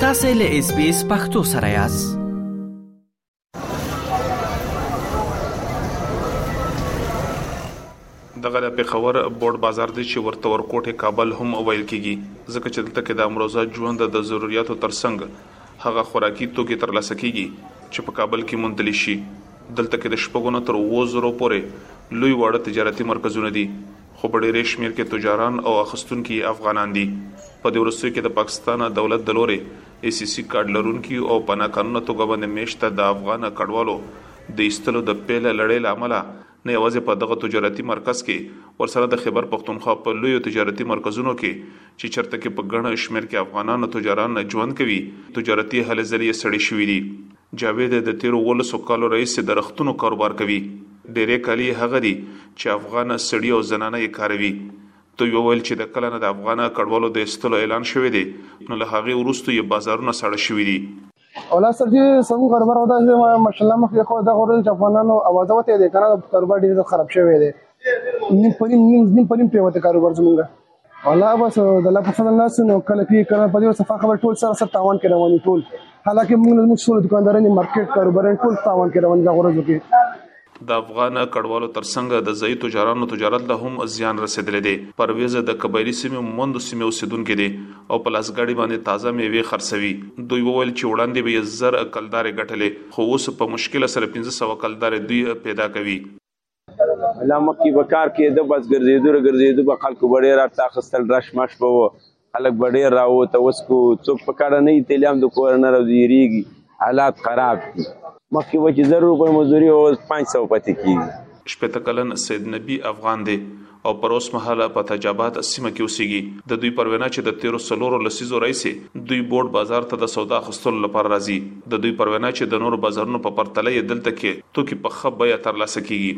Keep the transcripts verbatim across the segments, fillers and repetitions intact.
تاسو له اس بي اس پختو سره یاست. دغه د پیښور بورډ بازار دی چې ورته ورکوټه کابل هم ویل کیږي ځکه چې دلته کې د امروزه ژوند د ضرورتو ترڅنګ هغه خوراکي توکي ترلاسه کیږي چې په کابل کې منتل شي. دلته کې د شپږونو تر وزرو پورې لوی وړ تجارتي مرکزونه دي خو په ډېر شمېر کې تجاران او اخستونکي افغانان دي. په دې ورسوي کې د پاکستان دولت د لوري ای سی سی کارت لرونکي او پناه قانون توګه باندې میشته د افغان کډوالو د ایستلو د پیله لړۍ لامل نه یوازې په دغه تجارتي مرکز کې ورسره د خیبر پختونخوا په لوی تجارتي مرکزونو کې چې چرته کې په ګڼ شمېر کې افغانان او تجاران ژوند کوي تجارتي هلې ځلې سړې شوې دي. جاوید د تیرو ولسو کالو رئیس د رختونو کاروبار کوي. ډېرې کالي هغه دي چې افغان سړي او زنانه یې کاروي. تو یو ویل چې د کله نه د افغان کډوالو د استلو اعلان شوی دی نو له هغه وروسته یې بازارونه ساړه شوي دي. اولا سر چې سمو کاروبار ودا چې ماشاءالله مخ خو د غوړل افغانانو आवाज وته دي کنه کاروبار ډیر خراب شوی دی. نیم پریم نیم نیم پریم پیوته کاروبار زمونږه والله بس د الله په فضل الله سنو کله کې کنه په دې صفه خبر ټول سره سره تاوان کې رواني ټول حالکه موږ موږ ټول دکاندارانو مارکیټ کاروبارن ټول تاوان کې رواني دا غوړځو کې د افغان کډوالو ترڅنګ د ځای تجارانو تجارت له هم زیان رسیدلې دي. پرویز د قبایلی سیمې موند سیمې اوسیدونکو دي او پلاسګاډي باندې تازه میوه خرڅوي. دوی وویل چې وړاندې به زر کلدار غټلې خو اوس په مشکل سره پنځه سوه کلدار دوی پیدا کوي. علامه کې وکړ کې د بس ګرځېدو ګرځېدو په خلکو بډې را تاخستل رش مش په خلک بډې راو ته اوس کو څوک پکړه نه تلام د کور نه راځيږي حالات خراب دي. مخکې و چې ضرور په مزدوري او پنځه سوه پاتې کیږي. شپږ کلن سید نبی افغان دی او پروس محله په تجابات سیمه کې اوسېږي. د دوی پروینه چې د تیرو سلورو لسیزو رئیسي دوی بورډ بازار ته د سودا خستلو لپاره راځي. د دوی پروینه چې د نور بازارونو په پرتله یې دلته کې توکي په خبره ترلاسه کیږي.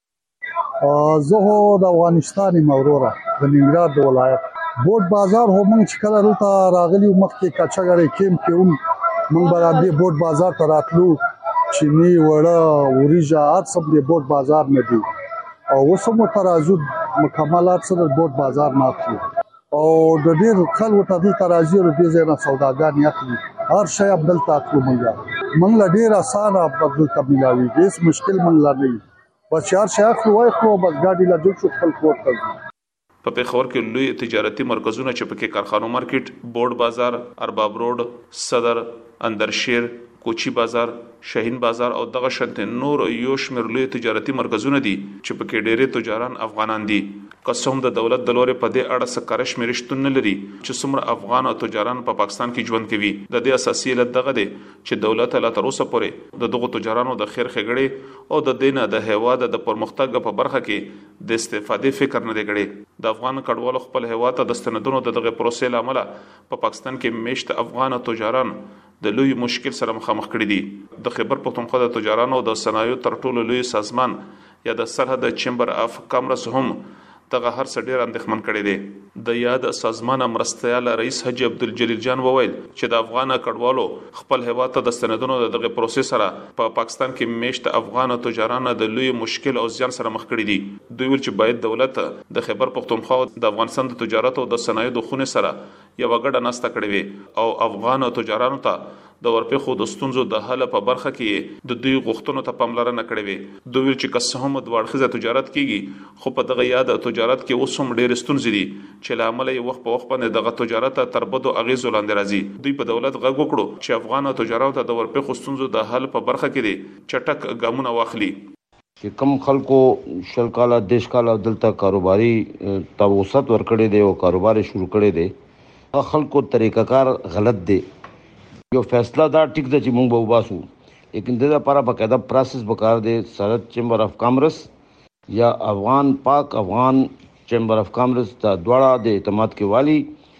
زه د افغانستان موروره د ننګرهار د ولایت بورډ بازار هم چې کله دلته راغلی مخکې کاچاګړې کېم کې هم موږ باندې بورډ بازار ته راتلو چینی وړه اوریجا هر څه د بورډ بازار نه دي او اوس هم ترازو مکملات سره بورډ بازار نه اخلي او د ډېر خلکو ته د ترازو د دې ځای نه سوداګان اخلي هر شی خپل تاکو مونږه مونږ لا ډېر اسانه بدل تبلیغوي هیڅ مشکل مونږ لا نه بس هر شی اخلو وای خو بس ګاډي لا جوړ شو خپل کوټ کوي. په پیښور کې لوی تجارتي مرکزونه چې پکې کارخانو مارکیټ بورډ بازار ارباب روډ صدر اندرشیر کوچی بازار شاهین بازار او دغه شنت نور یو شمیر لوی تجارتي مرکزونه دي چې پکې ډېرې تجاران افغانان دي. قسم د دولت د لوري په دې اړه سکارش مرشتون نه لري چې څومره افغان او تجاران په پاکستان کې ژوند کوي. د دې اساسي علت دغه دی چې دولت لا تر اوسه پورې د دغه تجارانو د خیر خګړې او د دینه د هوا د پرمختګ په برخه کې د استفادې فکر نه دی کړی. د افغان کډوالو خپل هوا ته د ستنیدونو د دغه پروسې لامل په پاکستان کې میشت افغان تجاران د لوی مشکل سره مخامخ کړي دي. د خیبر پختونخوا د تجارانو د صنایعو تر ټولو لوی سازمان یا د سرحد چمبر اف کامرس هم دغه هر څه ډیر اندېښمن کړي دي. د یاد سازمان مرستيال رئیس حجی عبدالجلیل جان وویل چې د افغان کډوالو خپل هوا ته د ستنیدونو د دغه پروسې سره په پا پاکستان کې میشت افغان تجاران د لوی مشکل او زیان سره مخ کړي دي. دوی ویل چې باید دولت د خیبر پختونخوا د افغانستان د تجارت او د صنایعو د خونه سره یو غړ ناسته کړي وي او افغان تجارانو ته د ورپېښو د ستونزو د حل په برخه کې د دوی غوښتنو ته پاملرنه کړې وي. دوی ویل چې که څه هم د وړخزه تجارت کیږي خو په دغه یاد تجارت کې اوس هم ډېر ستونزې دي چې له امله یې وخت په وخت باندې دغه تجارت تر بدو اغیزو لاندې راځي. دوی په دولت غږ وکړو چې افغان تجارت ته د ورپېښو ستونزو د حل په برخه کې دي چټک ګامونه واخلي. چې کم خلکو شل کاله دیش کاله دلته کاروباري توسط ورکړي دي او کاروبار شروع کړي دي خلکو طریقہ کار غلط دی. یو فیصله دا ټیک ده چې موږ به وباسو لیکن د لپاره باقاعده پروسس وکړ دی. سرحد چیمبر اف کامرس یا افغان پاک افغان چیمبر اف کامرس دا دواړه د اعتماد کې والی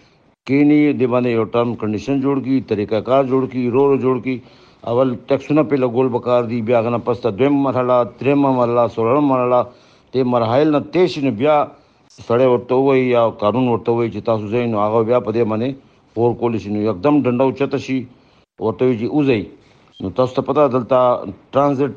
کینی د باندې یو ټرم کنډیشن جوړ کی طریقہ کار جوړ کی رو رو جوړ کی اول ټیکسونه په لګول وکړ دی بیا غنه پسته دویم مرحله دریم مرحله څلورم مرحله ته مراحل نه تیش نه بیا سړی ورته وای یا قانون ورته وای چې تاسو زین هغه بیا په دې باندې پور کولی شي نو یکدم ډنډو چته شي ورته وی چې اوځي نو تاسو ته پته دلته ترانزیت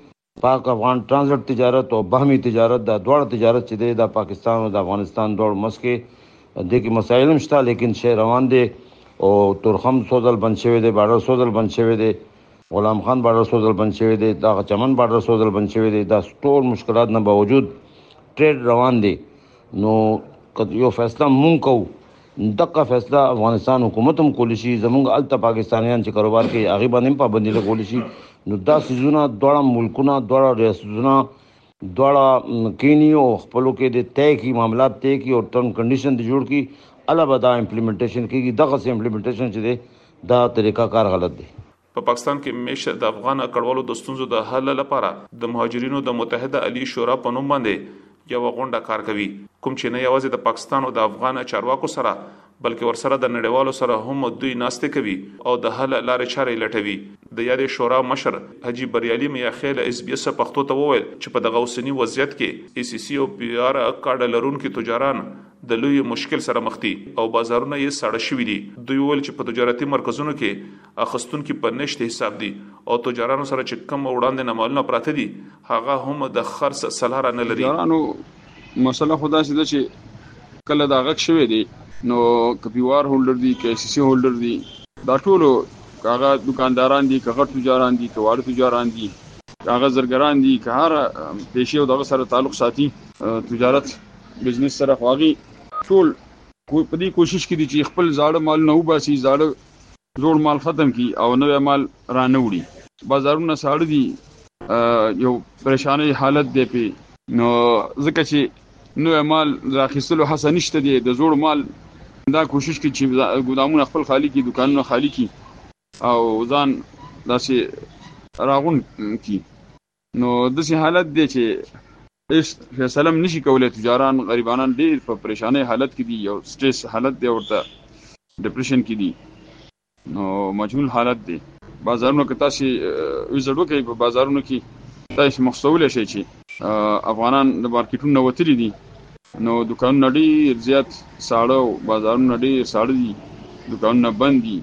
پاک افغان ترانزیت تجارت او باهمي تجارت دا دوړ تجارت چې د پاکستان او د افغانستان دوړ مسکه د کې مسایل مشته لیکن شی روان دي او تورخم سوزل بند شوی دی، بارډر سوزل بند شوی دی، غلام خان بارډر سوزل بند شوی دی، دا چمن بارډر سوزل بند شوی دی. دا ټول مشکلات نه باوجود ټریډ روان دی. نو یو فیصله مونږ کوو، دغه فیصله افغانستان حکومت هم کولی شي، زمونږ هلته پاکستانیان چې کاروبار کوي هغې باندې هم پابندي لګولی شي. نو دا څیزونه دواړه ملکونه، دواړه ریاستونه، دواړه کینی او خپلو کې د طے کړي، معاملات طے کړي او ټرم کنډیشن دې جوړ کړي، الله به دا امپلیمنټیشن کېږي. دغسې امپلیمنټیشن چې دی دا طریقه کار غلط دی. په پاکستان کې میشه د افغان کډوالو د ستونزو د حل لپاره د مهاجرینو د متحده علی شورا په نوم باندې یو غونډه کار کوي، کوم چې نه یوازې د پاکستان او د افغان چارواکو سره بلکې ورسره د نړیوالو سره هم دوی ناستې کوي او د حل لارې چارې لټوي. د یادې شورا مشر حاجی بریالي میاخیل اس بي اس پښتو ته وویل چې په دغه اوسنی وضعیت کې ای سی سی او پی آر کارډ لرونکو تجاران د لوی مشکل سره مخ دي او بازارونه یې ساړه شوي دي. دوی ویل چې په تجارتي مرکزونو کې اخستونکو په نشته حساب دي او تجارانو سره چې کم وړاندې نه مالونه پراته دي هغه هم د خرڅ صلاح نه لري. تجارانو مسله خدا سي ده چې کله دا غک شوی دی نو کپیوار هولډر دي، کې سی سی هولډر دي، دا ټول کاغه دکانداران دي، کاغه تجاران دي، کواړه تجاران دي، کاغه زرګران دي، کار پېښې او دغه سره تعلق ساتي تجارت بزنس سره خواږي ټول په دې کوشش کوي چې خپل زاړه مال نه وباسي، زاړه جوړ مال ختم کړي او نوې مال رانه وړي. بازارونه ساړه دي، یو پریشانه حالت دی په نو ځکه چې نوې مال راخیستلو هڅه نشته دی. د زوړ مال دا کوشش کوي چې ګودامونه خپل خالی کړي، دکانونه خالی کړي او ځان داسې راغون کړي. نو داسې حالت دی چې هیڅ فیصله هم نشي کولی. تجاران غریبانان ډېر په پریشانۍ حالت کې دي، یو سټریس حالت دی، ورته ډپریشن کې دي، نو مجهول حالت دی. بازارونو کې تاسې وزټ وکړئ، په بازارونو کې تاسې محسولی شئ چې افغانان د مارکیټونو نه وتلي دي، نو دکانونه ډېر زیات ساړه او بازارونه ډېر ساړه دي، دکانونه بند دي.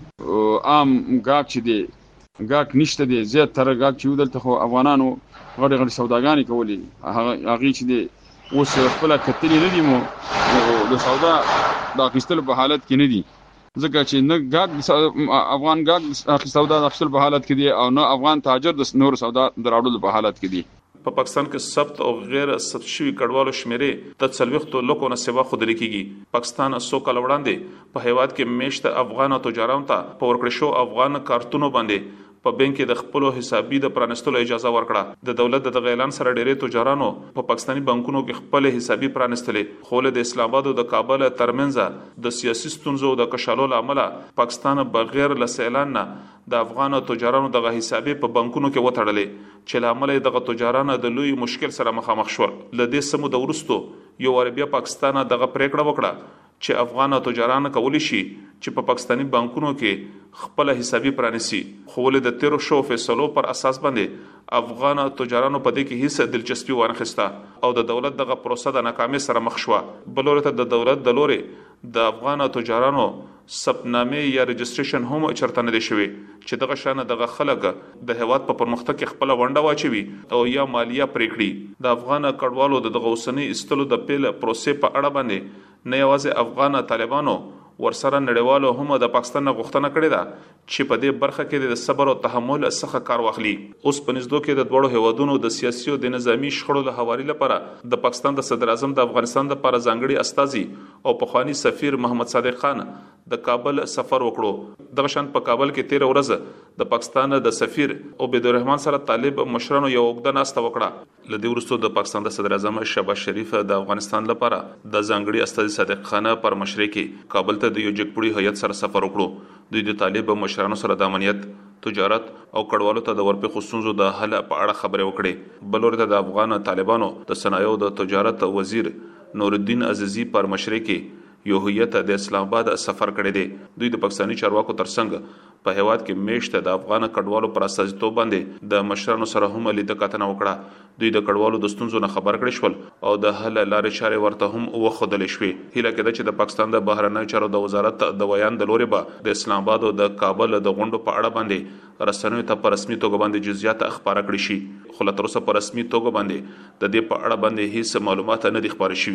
عام ګاهک چې دی ګاهک نشته دی، زیاتره ګاهک چې و دلته خو افغانانو غړې غړې سوداګانې کولې، هغې چې دی اوس خپله کتلې نه دي، مو د سودا د اخیستلو په حالت کې نه دي، ځکه چې نه ګاهک افغان ګاهک سودا د اخیستلو په حالت کې دی او نه افغان تاجر د نور سودا د راوړلو په حالت کې دی. په پاکستان کې ثبت او غیر ثبت شوي کډوالو شمیرې د څلوېښتو لکو نه سوا ښودل کېږي. پاکستان څو کاله وړاندې په هیواد کې میشته افغان تجارانو ته په ورکړې شو افغان کارتونو باندې په بانک کې د خپل حسابي د پرانستلو اجازه ورکړه. د دولت د اعلان سره ډېرې تجارانو په پاکستاني بانکونو کې خپل حسابي پرانستلې، خو له اسلام آباد او د کابل ترمنځ د سیاسي ستونزو او د کشالو لامل پاکستان بغیر له اعلان نه د افغان تجارانو دغه حسابي په بانکونو کې وتړلې، چې لامل دغه تجاران د لوی مشکل سره مخامخ شول. لدې سمو د ورستو یو عربیا پاکستان دغه پریکړه وکړه چې افغان تجاران کولی شي چې په پاکستاني بانکونو کې خپل حسابي پرانیسي، خو له د تیرو شو فیصلو پر اساس باندې افغان تجارانو په دې کې هیڅ دلچسپي وانخسته او د دولت دغه پروسه د ناکامۍ سره مخ شو. بلورته د دولت د لوري د افغان تجارانو سپنامه یا رجستریشن هم چرته نه دي شوی چې دغه شان دغه خلک د هیواد په پرمختګ کې خپل ونډه واچوي او یا مالیه پریکړي. د افغان کډوالو د دغه اوسنی استلو د پیل پروسې په اړه باندې نه یوازې افغان طالبانو ورسره نړیوالو هم د پاکستان غوښتنه کړې ده چې په دې برخه کې د صبر او تحمل څخه کار واخلي. اوس په نږدې کې د دوړو هیوادونو د سیاسي او د نظامی شخړو له حوالې لپاره د پاکستان د صدر اعظم د افغانستان لپاره ځانګړي استازي او پخوانی سفیر محمد صادق خان د کابل سفر وکړو. دغه شان په کابل کې تیر ورځ د پاکستان د سفیر عبید الرحمن سره طالب مشرانو یو وګړه ناسته وکړه. لدې ورستو د پاکستان د صدر اعظم شهباز شریف د افغانستان لپاره د ځانګړي استازي صادق خان پر مشرۍ کې کابل ته د یو جګپوړي هیئت سره سفر وکړو. دوی د طالب مشرانو سره د امنیت، تجارت او کډوالو ته د ورپېښو ستونزو د حل په اړه خبرې وکړې. بل ورته د افغان طالبانو د صنایعو د تجارت وزیر نور الدین عزیزی پر مشرۍ کې یو هیئت د اسلام آباد سفر کړی دی. دوی د پاکستاني چارواکو ترڅنګ په هیواد کې میشته د افغان کډوالو پر استازیتوب باندې د مشرانو سره هم لیدنه کتنه وکړه. دوی د کډوالو د ستونزو نه خبر کړي شول او د حل لارې چارې ورته هم وښودل شوې. هیله کېده چې د پاکستان د بهرنیو چارو د وزارت د ویان د لوري به د اسلام آباد او د کابل د غونډو په اړه باندې رسنیو ته په رسمي توګه باندې جزئیات خبره کړي شي، خو لا تر اوسه په رسمي توګه باندې د دې په اړه باندې هیڅ معلومات نه دي خبرې شوي.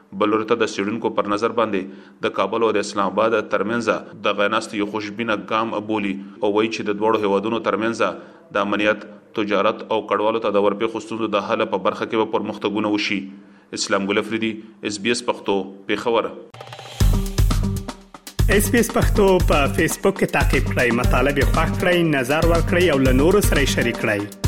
بلورته د سیډونکو پر نظر باندې د کابل او د اسلام آباد ترمنځ د غناست یو خوشبینه ګام بولی او وایي چې د دوړو هیوادونو ترمنځ د امنیت تجارت او کډوالو ته د ورپې خصوصو د حل په برخه کې به پرمختګونه وشي. اسلام ګل افریدي اس بي اس پښتو پیښور. اس بي اس پښتو په فیسبوک کې تا کې پلی مطلب یو فاک کړئ نظر ور کړئ او له نورو سره شریک کړئ.